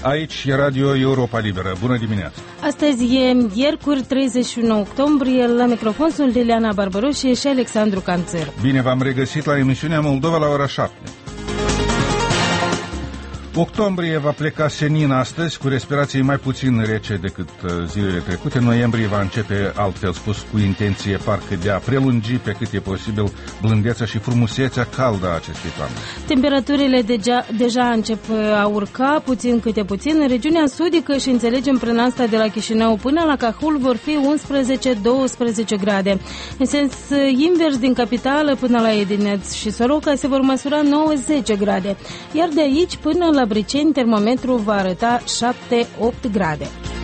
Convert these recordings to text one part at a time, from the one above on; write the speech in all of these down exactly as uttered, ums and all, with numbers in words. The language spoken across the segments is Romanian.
Aici e Radio Europa Liberă. Bună dimineața! Astăzi e miercuri, treizeci și unu octombrie. La microfon sunt Liliana Barbaroșie și Alexandru Canțer. Bine v-am regăsit la emisiunea Moldova la ora șapte. Octombrie va pleca senin astăzi, cu respirații mai puțin rece decât zilele trecute. Noiembrie va începe, altfel spus, cu intenție parcă de a prelungi pe cât e posibil blândețea și frumusețea caldă a acestei toamne. Temperaturile deja, deja încep a urca puțin câte puțin. În regiunea sudică și înțelegem prin asta de la Chișinău până la Cahul vor fi unsprezece douăsprezece grade. În sens invers, din capitală până la Edineț și Soroca se vor măsura nouă zece grade. Iar de aici până la Briceni, termometrul va arăta șapte opt grade.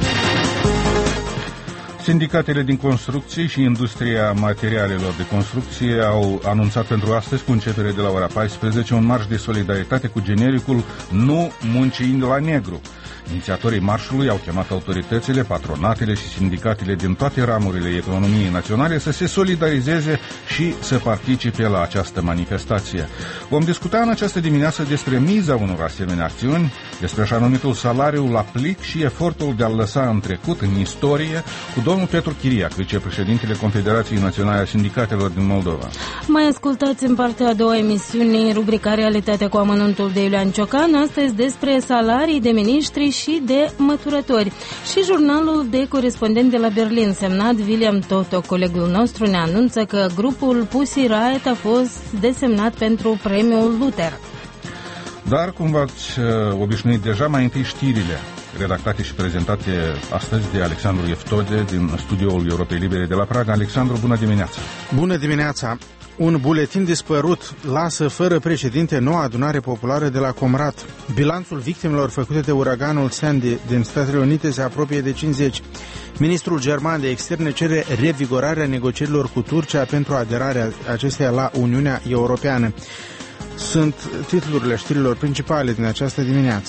Sindicatele din construcții și industria materialelor de construcție au anunțat pentru astăzi, cu începere de la ora paisprezece, un marș de solidaritate cu genericul Nu muncii la negru. Inițiatorii marșului au chemat autoritățile, patronatele și sindicatele din toate ramurile economiei naționale să se solidarizeze și să participe la această manifestație. Vom discuta în această dimineață despre miza unor asemenea acțiuni, despre așa numitul salariu la plic și efortul de a-l lăsa în trecut, în istorie, cu domnul Petru Chiriac, vicepreședintele Confederației Naționale a Sindicatelor din Moldova. Mai ascultați în partea a doua emisiunii rubrica Realitatea cu amănuntul de Iulian Ciocan, astăzi despre salarii de miniștri și de măturători. Și jurnalul de corespondent de la Berlin, semnat William Toto, colegul nostru, ne anunță că grupul Pussy Riot a fost desemnat pentru premiul Luther. Dar, cum v-ați uh, obișnuit deja, mai întâi știrile redactate și prezentate astăzi de Alexandru Eftode din studioul Europei Libere de la Praga. Alexandru, bună dimineața! Bună dimineața! Un buletin dispărut lasă fără președinte noua adunare populară de la Comrat. Bilanțul victimelor făcute de uraganul Sandy din Statele Unite se apropie de cincizeci. Ministrul german de externe cere revigorarea negocierilor cu Turcia pentru aderarea acesteia la Uniunea Europeană. Sunt titlurile știrilor principale din această dimineață.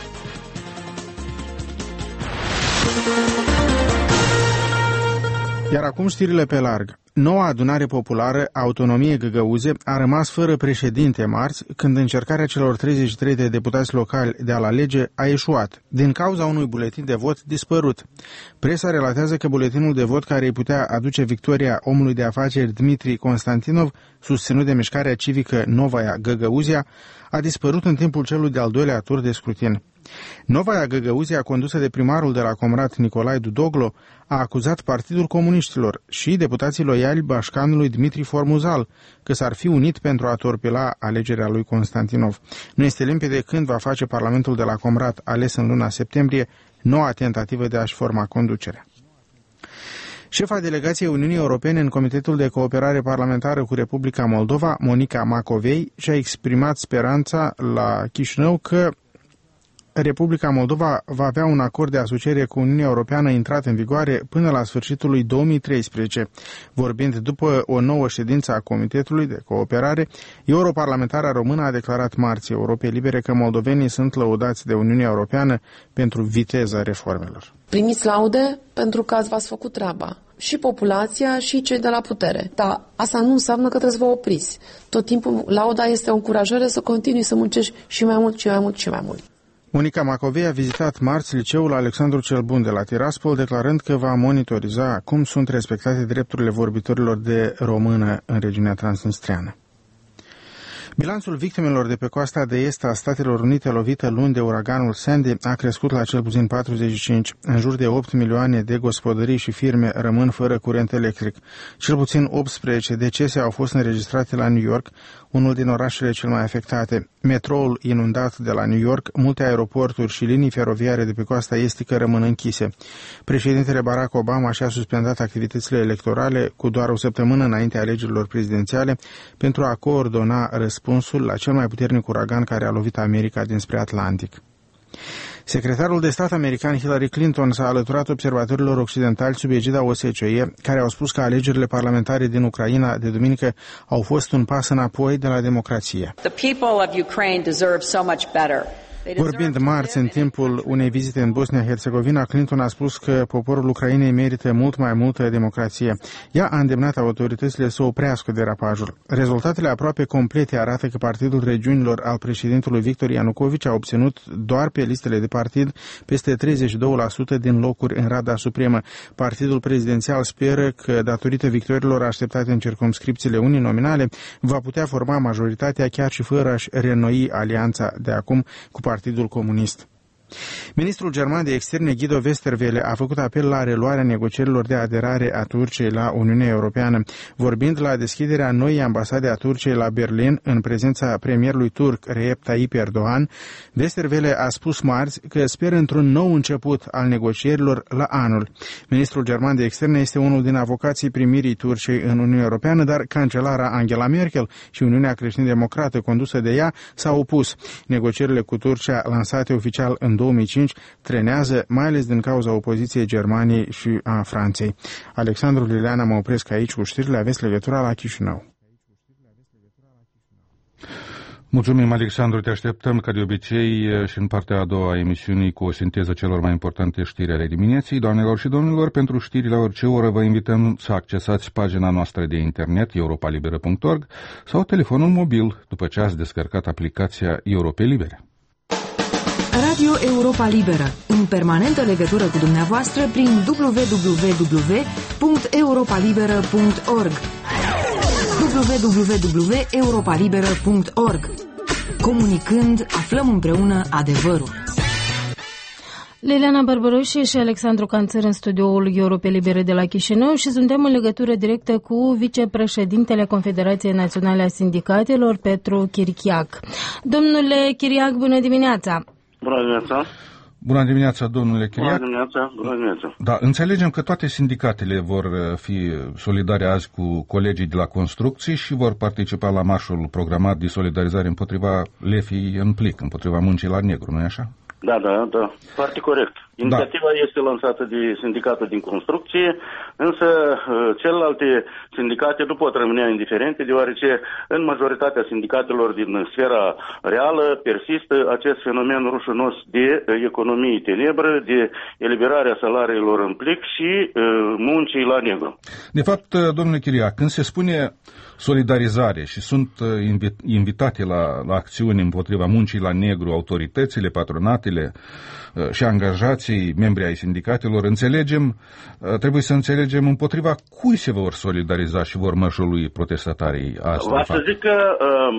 Iar acum știrile pe larg. Noua adunare populară Autonomie Găgăuze a rămas fără președinte marți, când încercarea celor treizeci și trei de deputați locali de a-l alege a eșuat, din cauza unui buletin de vot dispărut. Presa relatează că buletinul de vot care îi putea aduce victoria omului de afaceri Dmitri Constantinov, susținut de mișcarea civică Novaia Găgăuzia, a dispărut în timpul celui de-al doilea tur de scrutin. Novaia Găgăuzia, condusă de primarul de la Comrat Nicolae Dudoglo, a acuzat Partidul Comuniștilor și deputații loiali bașcanului Dmitri Formuzal că s-ar fi unit pentru a torpila alegerea lui Constantinov. Nu este limpede când va face Parlamentul de la Comrat, ales în luna septembrie, noua tentativă de a-și forma conducerea. Șefa delegației Uniunii Europene în Comitetul de Cooperare Parlamentară cu Republica Moldova, Monica Macovei, și-a exprimat speranța la Chișinău că Republica Moldova va avea un acord de asociere cu Uniunea Europeană intrat în vigoare până la sfârșitul lui două mii treisprezece. Vorbind după o nouă ședință a Comitetului de Cooperare, europarlamentara română a declarat marți Europei Libere că moldovenii sunt lăudați de Uniunea Europeană pentru viteza reformelor. Primiți laude pentru că v-ați făcut treaba. Și populația și cei de la putere. Dar asta nu înseamnă că trebuie să vă opriți. Tot timpul lauda este o încurajare să continui să muncești și mai mult, și mai mult, și mai mult. Monica Macovei a vizitat marți liceul Alexandru cel Bun de la Tiraspol, declarând că va monitoriza cum sunt respectate drepturile vorbitorilor de română în regiunea transnistreană. Bilanțul victimelor de pe coasta de est a Statelor Unite lovită luni de uraganul Sandy a crescut la cel puțin patruzeci și cinci. În jur de opt milioane de gospodării și firme rămân fără curent electric. Cel puțin optsprezece decese au fost înregistrate la New York, unul din orașele cel mai afectate. Metroul inundat de la New York, multe aeroporturi și linii feroviare de pe coasta estică rămân închise. Președintele Barack Obama și-a suspendat activitățile electorale cu doar o săptămână înainte alegerilor prezidențiale pentru a coordona răspunsul la cel mai puternic uragan care a lovit America dinspre Atlantic. Secretarul de stat american Hillary Clinton s-a alăturat observatorilor occidentali sub egida O S C E, care au spus că alegerile parlamentare din Ucraina de duminică au fost un pas înapoi de la democrație. The people of Ukraine deserve so much better. Vorbind marți în timpul unei vizite în Bosnia-Herzegovina, Clinton a spus că poporul Ucrainei merită mult mai multă democrație. Ea a îndemnat autoritățile să oprească derapajul. Rezultatele aproape complete arată că Partidul Regiunilor al președintelui Victor Ianucovici a obținut doar pe listele de partid peste treizeci și doi la sută din locuri în Rada Supremă. Partidul prezidențial speră că, datorită victoriilor așteptate în circumscripțiile uninominale, va putea forma majoritatea chiar și fără a-și reînnoi alianța de acum cu Partidul Comunist. Ministrul german de externe Guido Westerwelle a făcut apel la reluarea negocierilor de aderare a Turciei la Uniunea Europeană. Vorbind la deschiderea noii ambasade a Turciei la Berlin, în prezența premierului turc Recep Tayyip Erdogan, Westerwelle a spus marți că speră într-un nou început al negocierilor la anul. Ministrul german de externe este unul din avocații primirii Turciei în Uniunea Europeană, dar cancelara Angela Merkel și Uniunea Creștin-Democrată condusă de ea s-au opus. Negocierile cu Turcia, lansate oficial în două mii cinci, trenează, mai ales din cauza opoziției Germaniei și a Franței. Alexandru Lileana, mă opresc aici cu știrile, aveți legătura la Chișinău. Mulțumim, Alexandru, te așteptăm ca de obicei și în partea a doua a emisiunii cu o sinteză celor mai importante știri ale dimineții. Doamnelor și domnilor, pentru știri la orice oră vă invităm să accesați pagina noastră de internet europa liberă punct org sau telefonul mobil după ce ați descărcat aplicația Europe Libere. Radio Europa Liberă, în permanentă legătură cu dumneavoastră prin w w w punct europa liberă punct org w w w punct europa liberă punct org. Comunicând, aflăm împreună adevărul. Liliana Barbăroșie și Alexandru Canțăr în studioul Europe Libere de la Chișinău și suntem în legătură directă cu vicepreședintele Confederației Naționale a Sindicatelor, Petru Chiriac. Domnule Chiriac, bună dimineața! Bună dimineața! Bună dimineața, domnule Chiriac. Bună dimineața, bună dimineața. Da, înțelegem că toate sindicatele vor fi solidare azi cu colegii de la construcții și vor participa la marșul programat de solidarizare împotriva lefii în plic, împotriva muncii la negru, nu-i așa? Da, da, da, foarte corect. Inițiativa da. este lansată de sindicatul din construcție, însă celelalte sindicate nu pot rămâne indiferente, deoarece în majoritatea sindicatelor din sfera reală persistă acest fenomen rușinos de economie tenebră, de eliberarea salariilor în plic și muncii la negru. De fapt, domnule Chiriac, când se spune solidarizare și sunt invitate la, la acțiuni împotriva muncii la negru autoritățile, patronatele și angajații, membrii ai sindicatelor, înțelegem, trebuie să înțelegem împotriva cui se vor solidariza și vor mășului protestatarii asta. Vă să zic că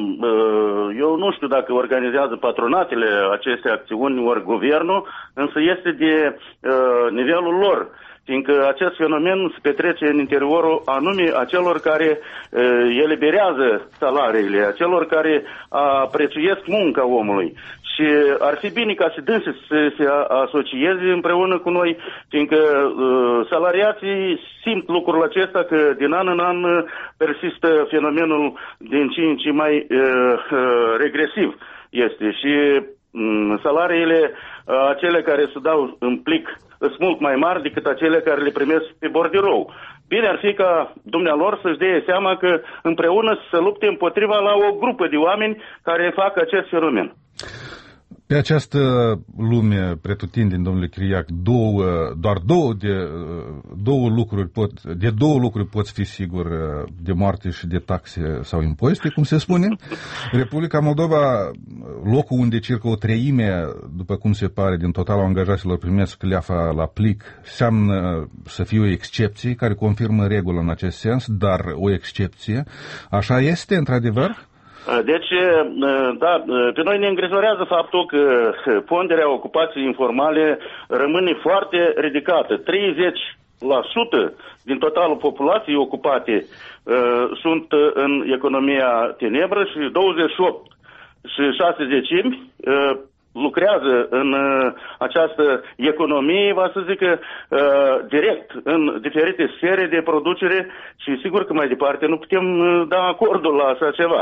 eu nu știu dacă organizează patronatele aceste acțiuni ori guvernul, însă este de nivelul lor, fiindcă acest fenomen se petrece în interiorul anume a celor care uh, eliberează salariile, a celor care apreciez munca omului. Și ar fi bine ca și dânsi să se asocieze împreună cu noi, fiindcă uh, salariații simt lucrul acesta, că din an în an persistă fenomenul din ce în ce mai uh, uh, regresiv este. Și um, salariile uh, acele care se dau în plic sunt mult mai mari decât acele care le primesc pe bordirou. Bine ar fi ca dumnealor să-și dea seama că împreună să lupte împotriva la o grupă de oameni care fac acest fenomen. Pe această lume pretutindeni, domnule Chiriac, două, doar două, de, două lucruri pot, de două lucruri poți fi sigur, de moarte și de taxe sau impozite, cum se spune. Republica Moldova, locul unde circa o treime, după cum se pare, din totalul angajaților primesc leafa la plic, seamnă să fie o excepție care confirmă regula în acest sens, dar o excepție. Așa este, într-adevăr? Deci, da, pe noi ne îngrijorează faptul că ponderea ocupației informale rămâne foarte ridicată. treizeci la sută din totalul populației ocupate uh, sunt în economia tenebră și douăzeci și opt și șase zecimi uh, lucrează în uh, această economie, va să zic, uh, direct în diferite sfere de producere și sigur că mai departe nu putem uh, da acordul la așa ceva.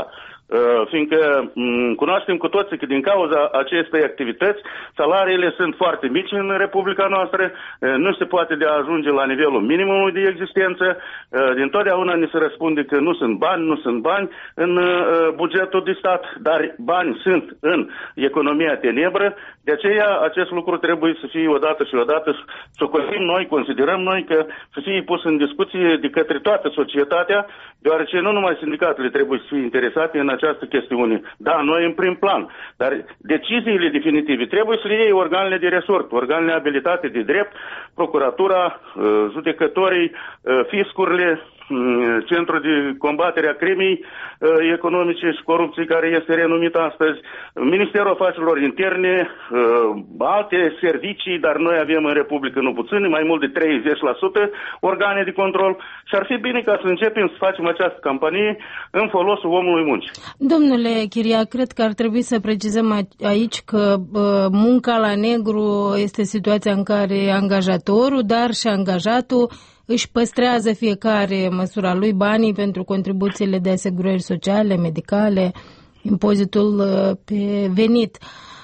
fiindcă cunoaștem cu toții că din cauza acestei activități salariile sunt foarte mici în Republica noastră, nu se poate de a ajunge la nivelul minimumului de existență, din totdeauna ni se răspunde că nu sunt bani, nu sunt bani în bugetul de stat, dar bani sunt în economia tenebră, de aceea acest lucru trebuie să fie odată și odată socotim noi, considerăm noi că să fie pus în discuție de către toată societatea, deoarece nu numai sindicatele trebuie să fie interesate în această chestiune. Da, noi în prim plan, dar deciziile definitive trebuie să le iei organele de resort, organele abilitate de drept, procuratura, judecătorii, fiscurile, Centrul de combatere a crimei economice și corupției, care este renumit astăzi, Ministerul Afacerilor Interne, alte servicii, dar noi avem în Republică nu puține, mai mult de treizeci la sută organe de control și ar fi bine ca să începem să facem această campanie în folosul omului muncii. Domnule Chiria, cred că ar trebui să precizăm aici că munca la negru este situația în care angajatorul, dar și angajatul își păstrează fiecare măsura lui banii pentru contribuțiile de asigurări sociale, medicale, impozitul pe venit.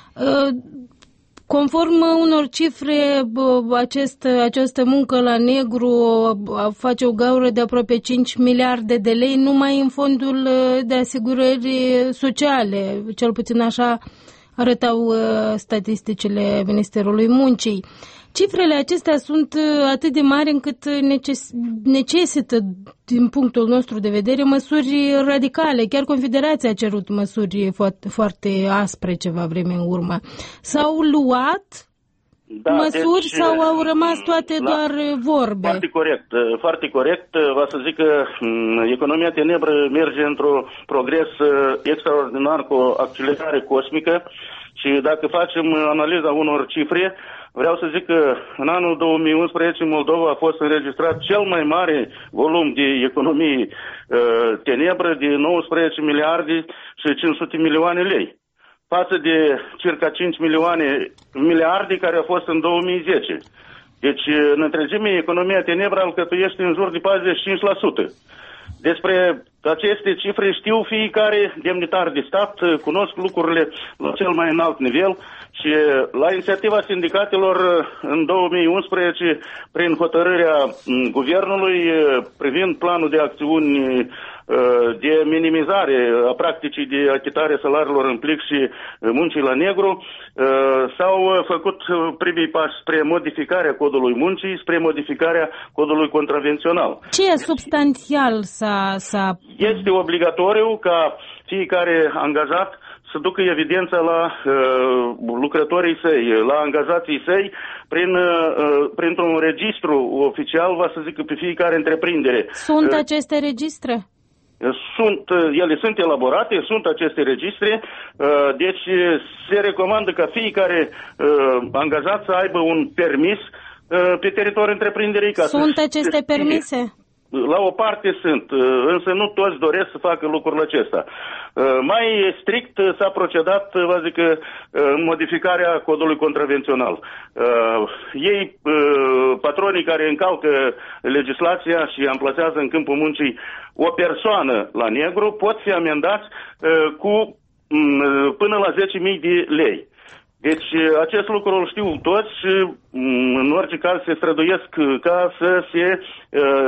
Conform unor cifre, acest, această muncă la negru face o gaură de aproape cinci miliarde de lei numai în fondul de asigurări sociale, cel puțin așa arătau statisticile Ministerului Muncii. Cifrele acestea sunt atât de mari încât necesită, din punctul nostru de vedere, măsuri radicale. Chiar Confederația a cerut măsuri foarte, foarte aspre ceva vreme în urmă. S-au luat da, măsuri deci, sau au rămas toate la, doar vorbe? Foarte corect. Foarte corect. Va să zic că economia tenebră merge într-un progres extraordinar cu o accelerare cosmică și dacă facem analiza unor cifre, vreau să zic că în anul două mii unsprezece Moldova a fost înregistrat cel mai mare volum de economie uh, tenebră de nouăsprezece miliarde și cinci sute milioane lei, față de circa cinci milioane miliarde care au fost în două mii zece. Deci, în întregime, economia tenebră alcătuiește în jur de patruzeci și cinci la sută. Despre aceste cifre știu fiecare demnitar de stat, cunosc lucrurile la cel mai înalt nivel și la inițiativa sindicatelor în două mii unsprezece, prin hotărârea guvernului privind planul de acțiuni de minimizare a practicii de achitare salariilor în plic și muncii la negru, s-au făcut primii pași spre modificarea codului muncii, spre modificarea codului contravențional. Ce e substanțial s-a... s-a... Este obligatoriu ca fiecare angajat să ducă evidența la uh, lucrătorii săi, la angajații săi, prin, uh, printr-un registru oficial, va să zic, pe fiecare întreprindere. Sunt uh, aceste registre? Sunt, ele sunt elaborate, sunt aceste registre, uh, deci se recomandă ca fiecare uh, angajat să aibă un permis uh, pe teritoriul întreprinderii. Ca sunt să aceste se permise? La o parte sunt, însă nu toți doresc să facă lucrul acesta. Mai strict s-a procedat, vă zic, în modificarea codului contravențional. Ei, patronii care încalcă legislația și amplasează în câmpul muncii o persoană la negru, pot fi amendați cu până la zece mii de lei. Deci acest lucru îl știu toți și în orice caz se străduiesc ca să se uh,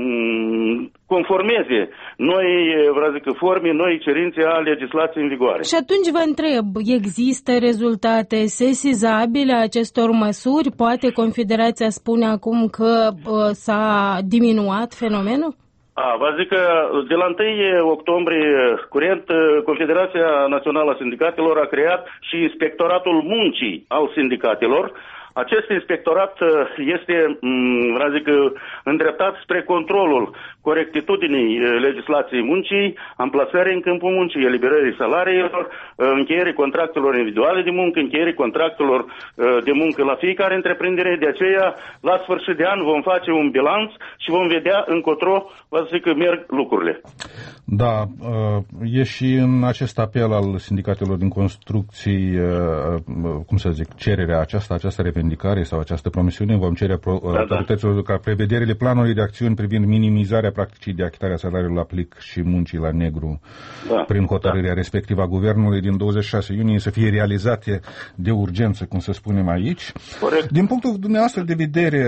conformeze noi, vreau zic, forme, noi cerințe a legislației în vigoare. Și atunci vă întreb, există rezultate sesizabile a acestor măsuri? Poate Confederația spune acum că uh, s-a diminuat fenomenul? A, vă zic că de la întâi octombrie curent, Confederația Națională a Sindicatelor a creat și Inspectoratul Muncii al Sindicatelor. Acest inspectorat este, vreau zic, îndreptat spre controlul corectitudinii legislației muncii, amplasării în câmpul muncii, eliberării salariilor, încheierii contractelor individuale de muncă, încheierii contractelor de muncă la fiecare întreprindere. De aceea, la sfârșit de an vom face un bilanț și vom vedea încotro, vă zic, că merg lucrurile. Da, e și în acest apel al sindicatelor din construcții, cum să zic, cererea aceasta, această repetiție revendicare sau această promisiune. Vom cere pro- da, autorităților da. ca prevederile planului de acțiuni privind minimizarea practicii de achitare a salariului la plic și muncii la negru da. prin hotărârea da. respectivă a Guvernului din douăzeci și șase iunie să fie realizate de urgență, cum să spunem aici. Corect. Din punctul dumneavoastră de vedere,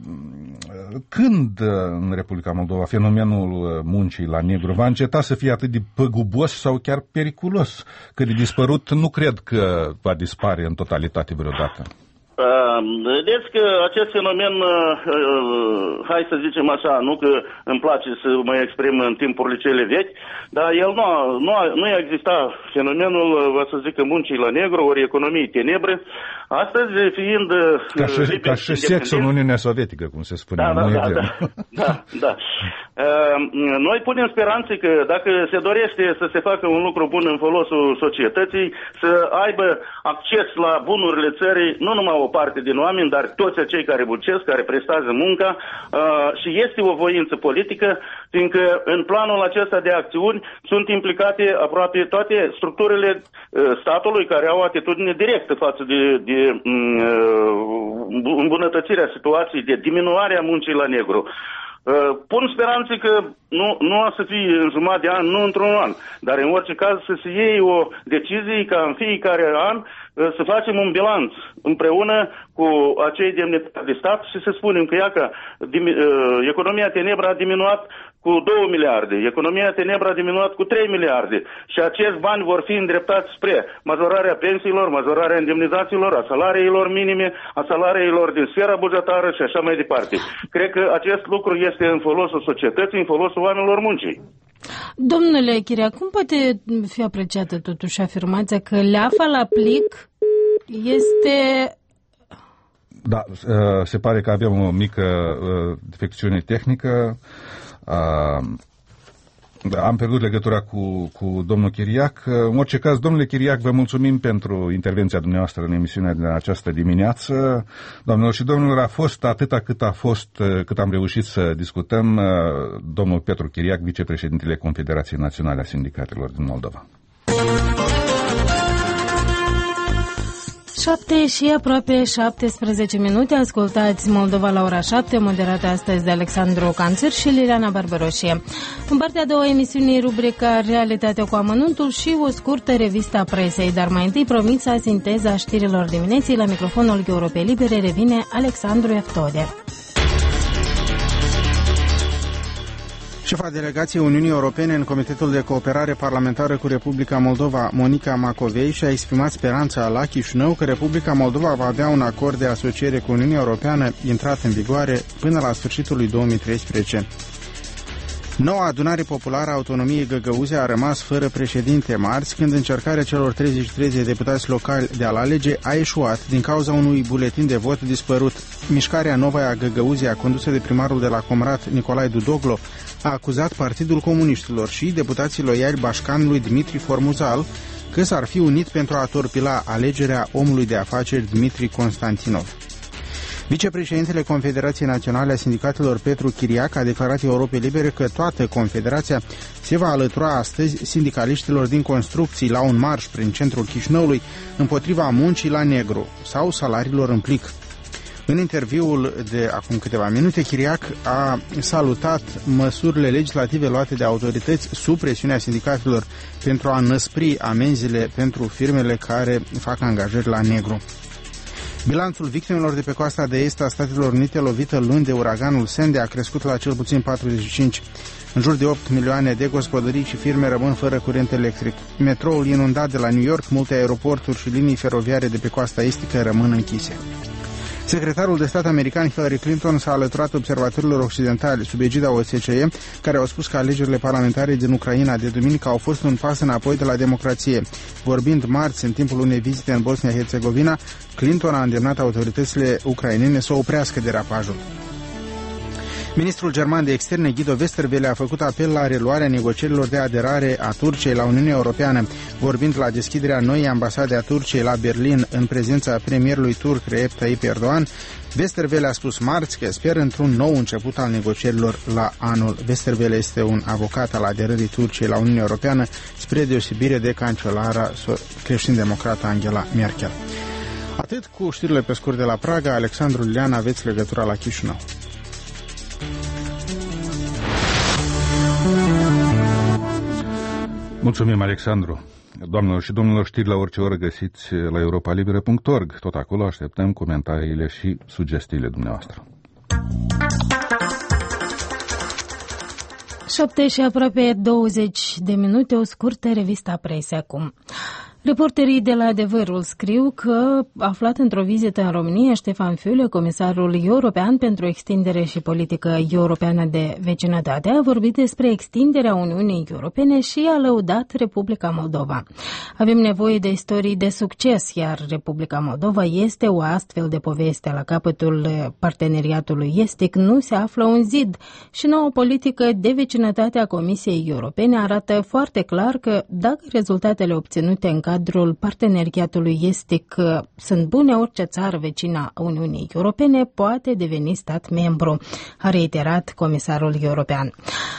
când în Republica Moldova fenomenul muncii la negru va înceta să fie atât de păgubos sau chiar periculos? Că de dispărut nu cred că va dispare în totalitate vreodată. Vedeți că acest fenomen, hai să zicem așa, nu că îmi place să mă exprim în timpurile cele vechi, dar el nu a, nu a, nu a existat fenomenul, vă să zic, muncii la negru, ori economiei tenebre. Astăzi, fiind... Ca și, ca și sexul în Uniunea Sovietică, cum se spune. Da, da, da, da, da, da. Noi punem speranțe că dacă se dorește să se facă un lucru bun în folosul societății, să aibă acces la bunurile țării, nu numai o parte din oameni, dar toți acei care muncesc, care prestează munca, și este o voință politică, fiindcă în planul acesta de acțiuni sunt implicate aproape toate structurile statului care au atitudine directă față de, de îmbunătățirea situației, de diminuarea muncii la negru. Pun speranțe că nu, nu o să fie în jumătate de an, nu într-un an, dar în orice caz să se iei o decizie ca în fiecare an să facem un bilanț împreună cu acei demnitari de stat și să spunem că ia că economia tenebră a diminuat cu două miliarde, economia tenebră a diminuat cu trei miliarde și acești bani vor fi îndreptați spre majorarea pensiilor, majorarea indemnizațiilor, a salariilor minime, a salariilor din sfera bugetară și așa mai departe. Cred că acest lucru este în folosul societății, în folosul oamenilor muncii. Domnule Chiriac, cum poate fi apreciată totuși afirmația că leafa la plic este... Da, se pare că avem o mică defecțiune tehnică. Am pierdut legătura cu, cu domnul Chiriac. În orice caz, domnule Chiriac, vă mulțumim pentru intervenția dumneavoastră în emisiunea de această dimineață. Doamnelor și domnilor, a fost atâta cât a fost, cât am reușit să discutăm, domnul Petru Chiriac, vicepreședintele Confederației Naționale a Sindicatelor din Moldova. șapte și aproape șaptesprezece minute, ascultați Moldova la ora șapte, moderată astăzi de Alexandru Canțir și Liliana Barbaroșie. În partea a doua emisiunii, rubrica Realitatea cu amănuntul și o scurtă revistă a presei, dar mai întâi promița sinteza știrilor dimineții. La microfonul Europei Libere revine Alexandru Eftode. Șefa delegației Uniunii Europene în Comitetul de Cooperare Parlamentară cu Republica Moldova, Monica Macovei, și-a exprimat speranța la Chișinău că Republica Moldova va avea un acord de asociere cu Uniunea Europeană intrat în vigoare până la sfârșitul lui două mii treisprezece. Noua adunare populară a autonomiei Găgăuze a rămas fără președinte marți, când încercarea celor treizeci și trei de deputați locali de a-l alege a eșuat din cauza unui buletin de vot dispărut. Mișcarea Novaia Găgăuzea, condusă de primarul de la Comrat, Nicolae Dudoglo, a acuzat Partidul Comuniștilor și deputații loiali bașcanului Dmitri Formuzal că s-ar fi unit pentru a torpila alegerea omului de afaceri Dmitri Constantinov. Vicepreședintele Confederației Naționale a Sindicatelor Petru Chiriac a declarat Europei Libere că toată Confederația se va alătura astăzi sindicaliștilor din construcții la un marș prin centrul Chișinăului împotriva muncii la negru sau salariilor în plic. În interviul de acum câteva minute, Chiriac a salutat măsurile legislative luate de autorități sub presiunea sindicatelor pentru a înăspri amenziile pentru firmele care fac angajări la negru. Bilanțul victimelor de pe coasta de est a Statelor Unite lovită luni de uraganul Sandy a crescut la cel puțin patruzeci și cinci. În jur de opt milioane de gospodării și firme rămân fără curent electric. Metroul inundat de la New York, multe aeroporturi și linii feroviare de pe coasta estică rămân închise. Secretarul de stat american Hillary Clinton s-a alăturat observatorilor occidentali sub egida O S C E, care au spus că alegerile parlamentare din Ucraina de duminică au fost un pas înapoi de la democrație. Vorbind marți în timpul unei vizite în Bosnia-Herzegovina, Clinton a îndemnat autoritățile ucrainene să oprească derapajul. Ministrul german de externe Guido Westerwelle a făcut apel la reluarea negocierilor de aderare a Turciei la Uniunea Europeană. Vorbind la deschiderea noii ambasade a Turciei la Berlin în prezența premierului turc Recep Tayyip Erdogan, Westerwelle a spus marți că speră într-un nou început al negocierilor la anul. Westerwelle este un avocat al aderării Turciei la Uniunea Europeană, spre deosebire de cancelara creștin-democrată Angela Merkel. Atât cu știrile pe scurt de la Praga. Alexandru Iulian, aveți legătura la Chișinău. Mulțumim, Alexandru. Doamnelor și domnilor, știri la orice oră găsiți la europa liberă punct org. Tot acolo așteptăm comentariile și sugestiile dumneavoastră. șapte și aproape douăzeci de minute, o scurtă revistă presă acum. Reporterii de la Adevărul scriu că, aflat într-o vizită în România, Ștefan Füle, comisarul european pentru extindere și politică europeană de vecinătate, a vorbit despre extinderea Uniunii Europene și a lăudat Republica Moldova. Avem nevoie de istorii de succes, iar Republica Moldova este o astfel de poveste. La capătul parteneriatului estic nu se află un zid și noua politică de vecinătate a Comisiei Europene arată foarte clar că dacă rezultatele obținute în cadrul parteneriatului estic sunt bune, orice țară vecină a Uniunii Europene poate deveni stat membru, a reiterat comisarul european.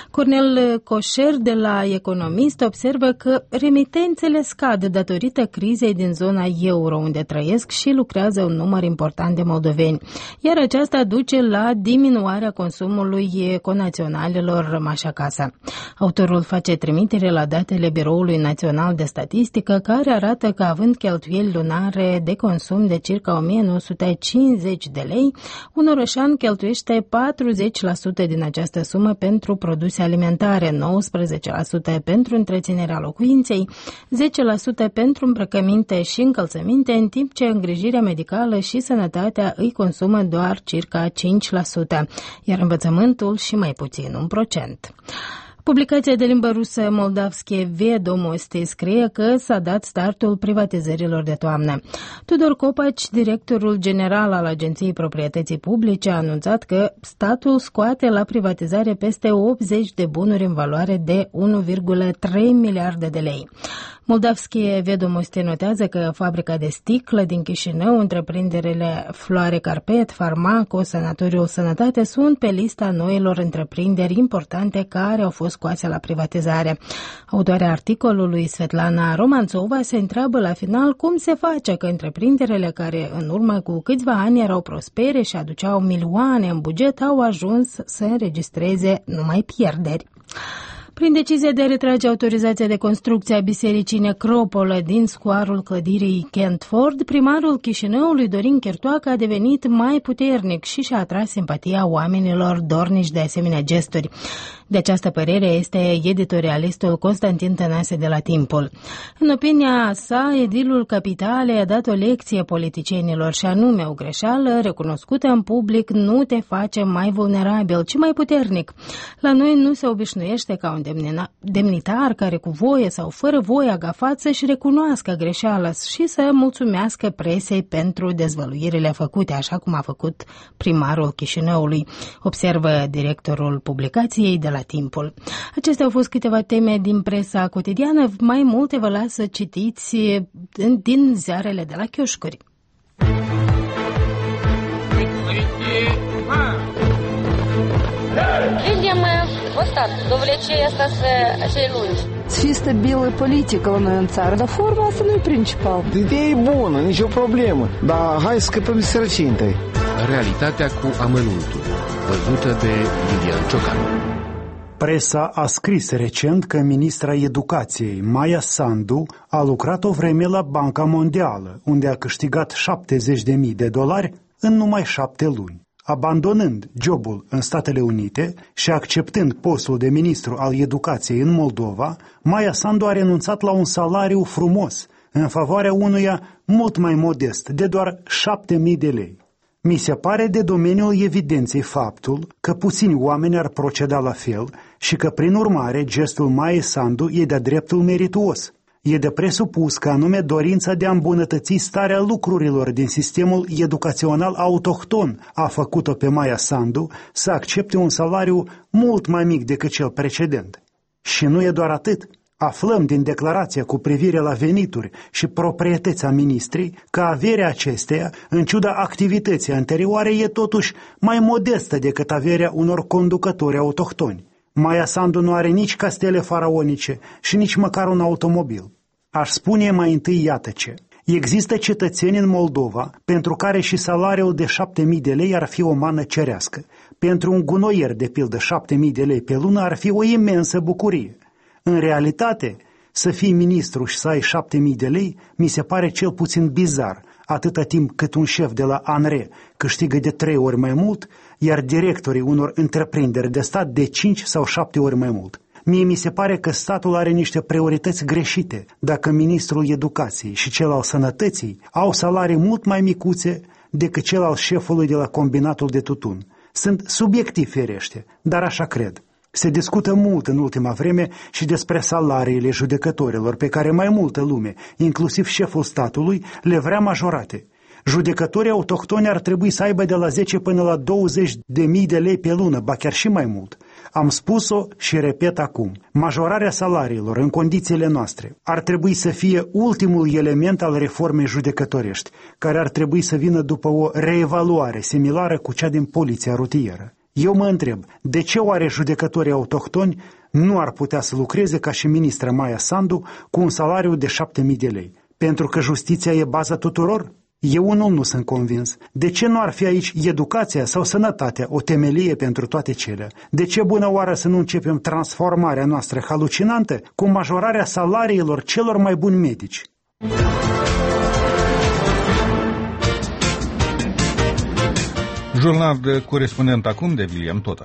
Cornel Coșer de la Economist observă că remitențele scad datorită crizei din zona euro, unde trăiesc și lucrează un număr important de moldoveni, iar aceasta duce la diminuarea consumului conaționalilor rămași acasă. Autorul face trimitere la datele Biroului Național de Statistică, care arată că, având cheltuieli lunare de consum de circa o mie nouă sute cincizeci de lei, un orășan cheltuiește patruzeci la sută din această sumă pentru produse alimentare, nouăsprezece la sută pentru întreținerea locuinței, zece la sută pentru îmbrăcăminte și încălțăminte, în timp ce îngrijirea medicală și sănătatea îi consumă doar circa cinci la sută, iar învățământul și mai puțin, un procent. Publicația de limbă rusă Moldavske Vedomosti scrie că s-a dat startul privatizărilor de toamnă. Tudor Copaci, directorul general al Agenției Proprietății Publice, a anunțat că statul scoate la privatizare peste optzeci de bunuri în valoare de unu virgulă trei miliarde de lei. Moldavske Vedomosti notează că fabrica de sticlă din Chișinău, întreprinderile Floare Carpet, Farmaco, Sanatoriul Sănătate sunt pe lista noilor întreprinderi importante care au fost scoase la privatizare. Autoarea articolului, Svetlana Romanțova, se întreabă la final cum se face că întreprinderile care în urmă cu câțiva ani erau prospere și aduceau milioane în buget au ajuns să înregistreze numai pierderi. Prin decizia de a retrage autorizația de construcție a Bisericii Necropolă din scoarul clădirii Kent Ford, primarul Chișinăului, Dorin Chertoacă, a devenit mai puternic și și-a atras simpatia oamenilor dornici de asemenea gesturi. De această părere este editorialistul Constantin Tănase de la Timpul. În opinia sa, edilul Capitalei a dat o lecție politicienilor și anume o greșeală recunoscută în public nu te face mai vulnerabil, ci mai puternic. La noi nu se obișnuiește ca un demnitar care cu voie sau fără voie agafat să-și recunoască greșeala și să mulțumească presei pentru dezvăluirile făcute, așa cum a făcut primarul Chișinăului, observă directorul publicației de la Timpul. Acestea au fost câteva teme din presa cotidiană, mai multe vă las să citiți din ziarele de la chioșcuri. Видим вот так, довлечение asta acei lungi. Fi stabilă politică la noi în țară, dar forma asta nu e principal. Ideea e bună, nicio problemă, dar hai să scăpăm de sărăcie întâi. Realitatea cu amănuntul, văzută de Lilian Ciocan. Presa a scris recent că ministra Educației, Maia Sandu, a lucrat o vreme la Banca Mondială, unde a câștigat șaptezeci de mii de dolari în numai șapte luni. Abandonând jobul în Statele Unite și acceptând postul de ministru al educației în Moldova, Maia Sandu a renunțat la un salariu frumos, în favoarea unuia mult mai modest, de doar șapte mii de lei. Mi se pare de domeniul evidenței faptul că puțini oameni ar proceda la fel și că, prin urmare, gestul Maiei Sandu e de-a dreptul merituos. E de presupus că anume dorința de a îmbunătăți starea lucrurilor din sistemul educațional autohton a făcut-o pe Maia Sandu să accepte un salariu mult mai mic decât cel precedent. Și nu e doar atât. Aflăm din declarația cu privire la venituri și proprietăți ministrii că averea acesteia, în ciuda activității anterioare, e totuși mai modestă decât averea unor conducători autohtoni. Maia Sandu nu are nici castele faraonice și nici măcar un automobil. Aș spune mai întâi iată ce. Există cetățeni în Moldova pentru care și salariul de șapte mii de lei ar fi o mană cerească. Pentru un gunoier, de pildă, șapte mii de lei pe lună ar fi o imensă bucurie. În realitate, să fii ministru și să ai șapte mii de lei mi se pare cel puțin bizar, atâta timp cât un șef de la ANRE câștigă de trei ori mai mult, iar directorii unor întreprinderi de stat de cinci sau șapte ori mai mult. Mie mi se pare că statul are niște priorități greșite dacă ministrul educației și cel al sănătății au salarii mult mai micuțe decât cel al șefului de la combinatul de tutun. Sunt subiectiv, ferește, dar așa cred. Se discută mult în ultima vreme și despre salariile judecătorilor pe care mai multă lume, inclusiv șeful statului, le vrea majorate. Judecătorii autohtoni ar trebui să aibă de la zece până la douăzeci de mii de lei pe lună, ba chiar și mai mult. Am spus-o și repet acum. Majorarea salariilor în condițiile noastre ar trebui să fie ultimul element al reformei judecătorești, care ar trebui să vină după o reevaluare similară cu cea din poliția rutieră. Eu mă întreb, de ce oare judecătorii autohtoni nu ar putea să lucreze ca și ministra Maia Sandu cu un salariu de șapte mii de lei? Pentru că justiția e baza tuturor? Eu unul nu sunt convins. De ce nu ar fi aici educația sau sănătatea o temelie pentru toate cele? De ce bună oară să nu începem transformarea noastră halucinantă cu majorarea salariilor celor mai buni medici? Jurnal de corespondent acum de William Totac.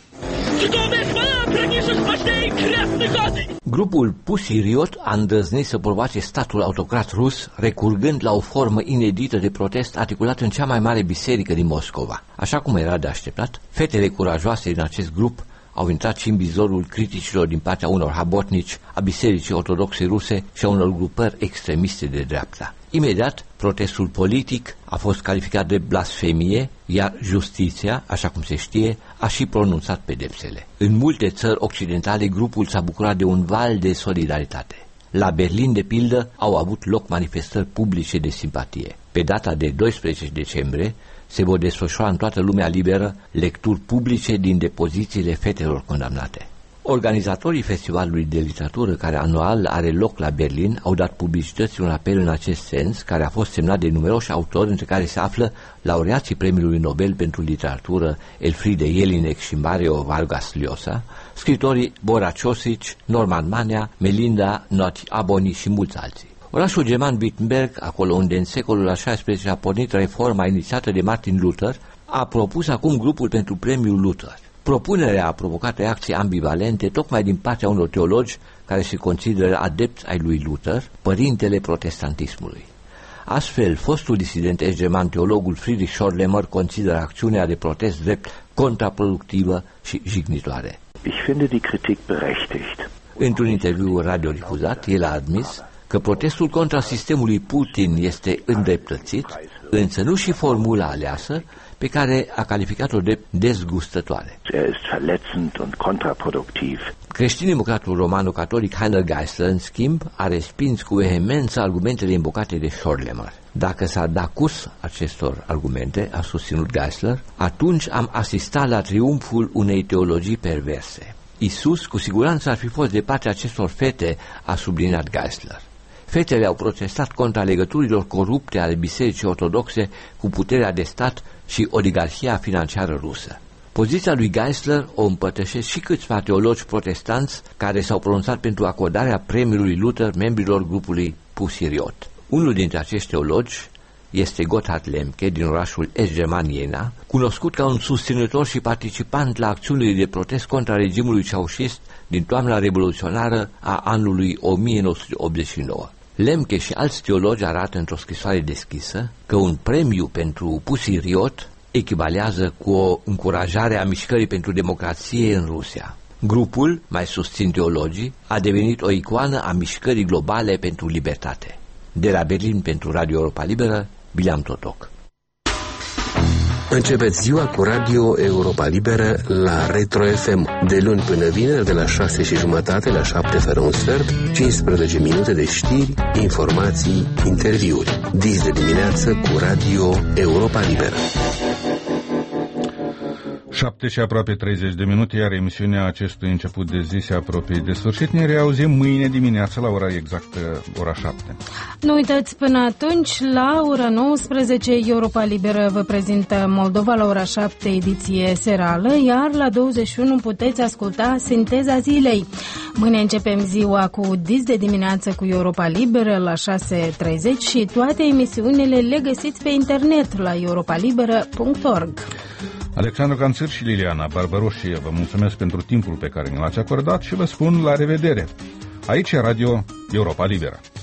Grupul Pussy Riot a îndrăznit să provoace statul autocrat rus, recurgând la o formă inedită de protest articulat în cea mai mare biserică din Moscova. Așa cum era de așteptat, fetele curajoase din acest grup au intrat și în bizorul criticilor din partea unor habotnici a bisericii ortodoxe ruse și a unor grupări extremiste de dreapta. Imediat, protestul politic a fost calificat de blasfemie, iar justiția, așa cum se știe, a și pronunțat pedepsele. În multe țări occidentale, grupul s-a bucurat de un val de solidaritate. La Berlin, de pildă, au avut loc manifestări publice de simpatie. Pe data de doisprezece decembrie, se vor desfășura în toată lumea liberă lecturi publice din depozițiile fetelor condamnate. Organizatorii festivalului de literatură, care anual are loc la Berlin, au dat publicității un apel în acest sens, care a fost semnat de numeroși autori, între care se află laureații Premiului Nobel pentru literatură Elfriede Jelinek și Mario Vargas Llosa, scritorii Bora Ciosic, Norman Manea, Melinda Noti Aboni și mulți alții. Orașul german Wittenberg, acolo unde în secolul al șaisprezecelea a pornit reforma inițiată de Martin Luther, a propus acum grupul pentru Premiul Luther. Propunerea a provocat reacții ambivalente tocmai din partea unor teologi care se consideră adepți ai lui Luther, părintele protestantismului. Astfel, fostul disident est-german, teologul Friedrich Schorlemmer, consideră acțiunea de protest drept contraproductivă și jignitoare. Ich finde die Kritik berechtigt. Într-un interviu radiodifuzat, el a admis că protestul contra sistemului Putin este îndreptățit, însă nu și formula aleasă, pe care a calificat-o de dezgustătoare. Er ist verletzend und kontraproduktiv. Creștin-democratul romano-catolic Heiner Geisler, în schimb, a respins cu vehemență argumentele invocate de Schorlemmer. Dacă s-ar da curs acestor argumente, a susținut Geisler, atunci am asistat la triumful unei teologii perverse. Isus cu siguranță ar fi fost de partea acestor fete, a subliniat Geisler. Fetele au protestat contra legăturilor corupte ale bisericii ortodoxe cu puterea de stat și oligarhia financiară rusă. Poziția lui Geisler o împărtășesc și câțiva teologi protestanți care s-au pronunțat pentru acordarea premiului Luther membrilor grupului Pussy Riot. Unul dintre acești teologi este Gotthard Lemke din orașul est-german Jena, cunoscut ca un susținător și participant la acțiunile de protest contra regimului ceaușist din toamna revoluționară a anului o mie nouă sute optzeci și nouă. Lemke și alți teologi arată într-o scrisoare deschisă că un premiu pentru Pussy Riot echivalează cu o încurajare a mișcării pentru democrație în Rusia. Grupul, mai susțin teologii, a devenit o icoană a mișcării globale pentru libertate. De la Berlin pentru Radio Europa Liberă, William Totoc. Începeți ziua cu Radio Europa Liberă la Retro F M, de luni până vineri, de la șase și jumătate la șapte fără un sfert, cincisprezece minute de știri, informații, interviuri. Dis de dimineață cu Radio Europa Liberă. șapte și aproape treizeci de minute, iar emisiunea acestui început de zi se apropie de sfârșit. Ne reauzim mâine dimineață la ora exactă, ora șapte. Nu uitați, până atunci, la ora nouăsprezece, Europa Liberă vă prezintă Moldova la ora șapte, ediție serală, iar la douăzeci și unu puteți asculta Sinteza zilei. Mâine începem ziua cu dis de dimineață cu Europa Liberă la șase și treizeci și toate emisiunile le găsiți pe internet la europa liberă punct org. Alexandru Canțir și Liliana Barbaroșie, vă mulțumesc pentru timpul pe care ne l-ați acordat și vă spun la revedere. Aici e Radio Europa Liberă.